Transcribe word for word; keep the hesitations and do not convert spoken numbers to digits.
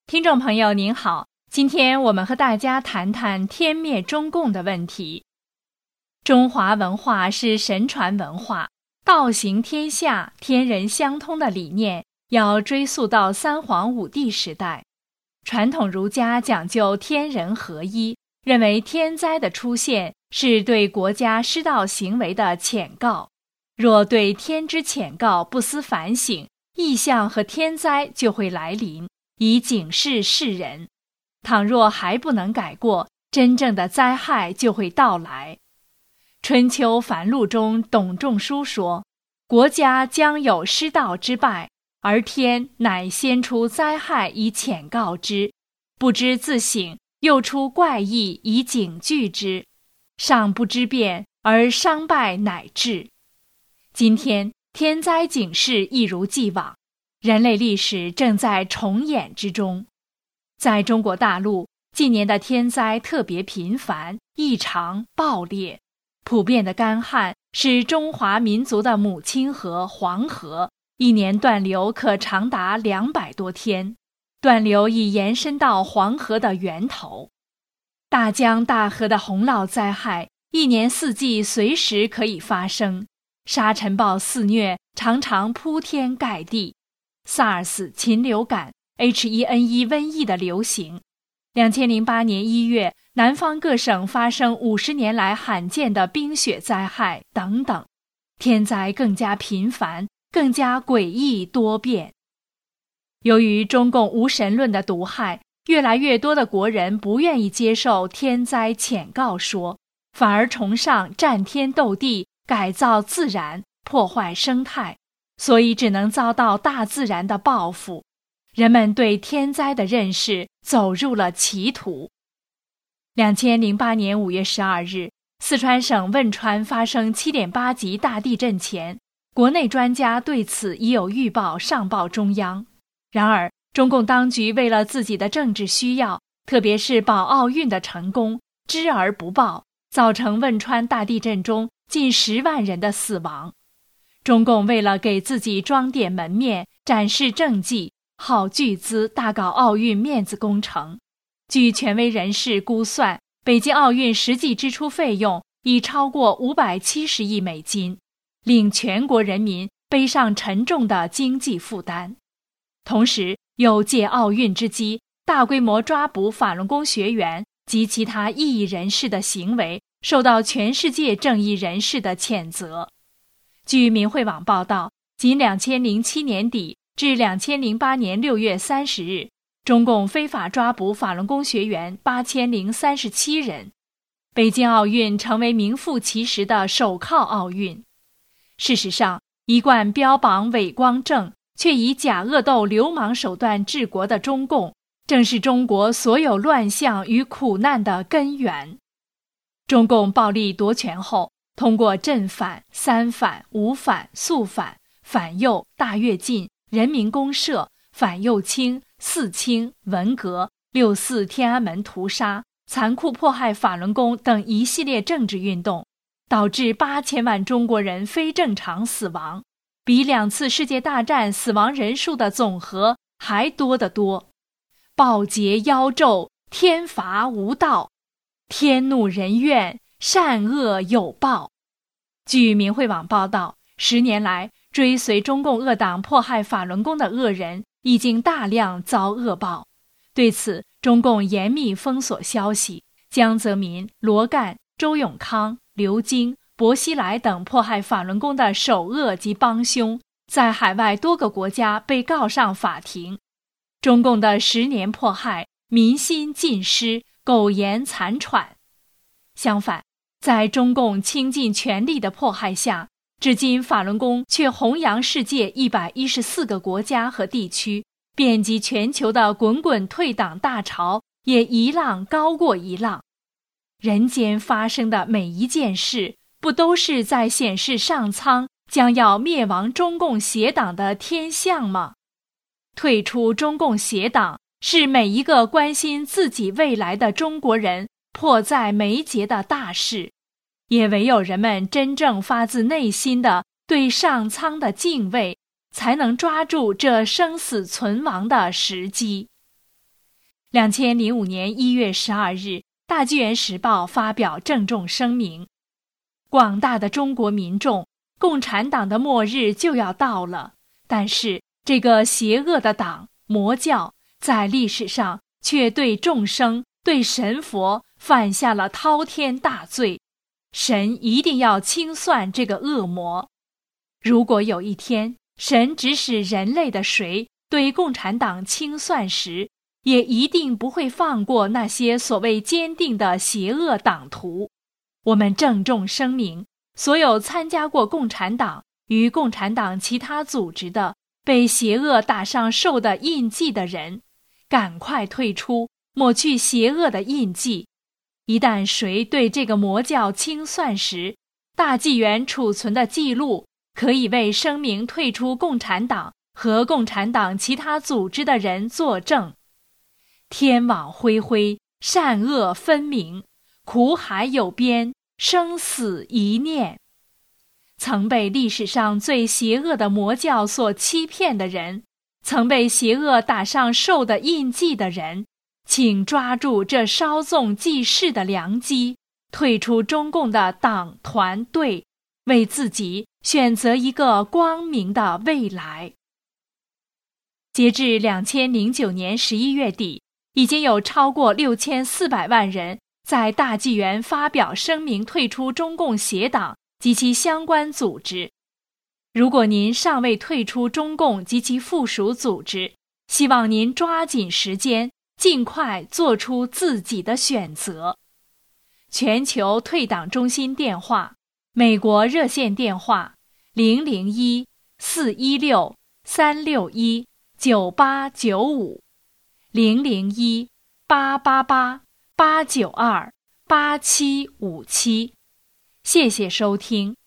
听众朋友您好，今天我们和大家谈谈天灭中共的问题。中华文化是神传文化，道行天下、天人相通的理念要追溯到三皇五帝时代。传统儒家讲究天人合一，认为天灾的出现是对国家失道行为的谴告，若对天之谴告不思反省，异象和天灾就会来临，以警示世人。倘若还不能改过，真正的灾害就会到来。春秋繁露中，董仲舒说，国家将有失道之败，而天乃先出灾害以谴告之，不知自省，又出怪异以警惧之，尚不知变，而伤败乃至。今天天灾警示一如既往，人类历史正在重演之中。在中国大陆，近年的天灾特别频繁、异常、暴烈。普遍的干旱是中华民族的母亲河黄河，一年断流可长达两百多天，断流已延伸到黄河的源头。大江大河的洪涝灾害，一年四季随时可以发生，沙尘暴肆虐，常常铺天盖地。SARS、禽流感、H 一 N 一 瘟疫的流行，二零零八年一月，南方各省发生五十年来罕见的冰雪灾害等等，天灾更加频繁，更加诡异多变。由于中共无神论的毒害，越来越多的国人不愿意接受天灾谴告说，反而崇尚战天斗地，改造自然，破坏生态，所以只能遭到大自然的报复。人们对天灾的认识走入了歧途。二零零八年五月十二日，四川省汶川发生 七点八 级大地震前，国内专家对此已有预报上报中央。然而，中共当局为了自己的政治需要，特别是保奥运的成功，知而不报，造成汶川大地震中近十万人的死亡。中共为了给自己装点门面，展示政绩，耗巨资大搞奥运面子工程。据权威人士估算，北京奥运实际支出费用已超过五百七十亿美金，令全国人民背上沉重的经济负担。同时，又借奥运之机，大规模抓捕法轮功学员及其他异议人士的行为，受到全世界正义人士的谴责。据民汇网报道，仅二零零七年底至二零零八年六月三十日，中共非法抓捕法轮功学员八千零三十七人。北京奥运成为名副其实的手铐奥运。事实上，一贯标榜伟光正，却以假恶斗流氓手段治国的中共，正是中国所有乱象与苦难的根源。中共暴力夺权后，通过镇反、三反、五反、肃反、反右、大跃进、人民公社、反右倾、四清、文革、六四天安门屠杀、残酷迫害法轮功等一系列政治运动，导致八千万中国人非正常死亡，比两次世界大战死亡人数的总和还多得多。暴桀妖纣，天罚无道，天怒人怨，善恶有报。据民汇网报道，十年来追随中共恶党迫害法轮功的恶人已经大量遭恶报。对此，中共严密封锁消息，江泽民、罗干、周永康、刘晶、薄熙来等迫害法轮功的首恶及帮凶，在海外多个国家被告上法庭。中共的十年迫害，民心尽失，苟延残喘。相反，在中共倾尽全力的迫害下，至今法轮功却弘扬世界一百一十四个国家和地区，遍及全球的滚滚退党大潮也一浪高过一浪。人间发生的每一件事，不都是在显示上苍将要灭亡中共邪党的天象吗？退出中共邪党，是每一个关心自己未来的中国人迫在眉睫的大事，也唯有人们真正发自内心的对上苍的敬畏，才能抓住这生死存亡的时机。 两千零五年一月十二日，大纪元时报发表郑重声明：广大的中国民众，共产党的末日就要到了，但是这个邪恶的党魔教在历史上却对众生、对神佛犯下了滔天大罪，神一定要清算这个恶魔。如果有一天神指使人类的谁对共产党清算时，也一定不会放过那些所谓坚定的邪恶党徒。我们郑重声明，所有参加过共产党与共产党其他组织的被邪恶打上兽的印记的人，赶快退出，抹去邪恶的印记。一旦谁对这个魔教清算时，大纪元储存的记录可以为声明退出共产党和共产党其他组织的人作证。天网恢恢，善恶分明，苦海有边，生死一念。曾被历史上最邪恶的魔教所欺骗的人，曾被邪恶打上兽的印记的人，请抓住这稍纵即逝的良机，退出中共的党团队，为自己选择一个光明的未来。截至两千零九年十一月底，已经有超过六千四百万人在大纪元发表声明退出中共邪党及其相关组织。如果您尚未退出中共及其附属组织，希望您抓紧时间，尽快做出自己的选择。全球退党中心电话：美国热线电话零零一四一六三六一九八九五。零零一八八八八九二八七五七，谢谢收听。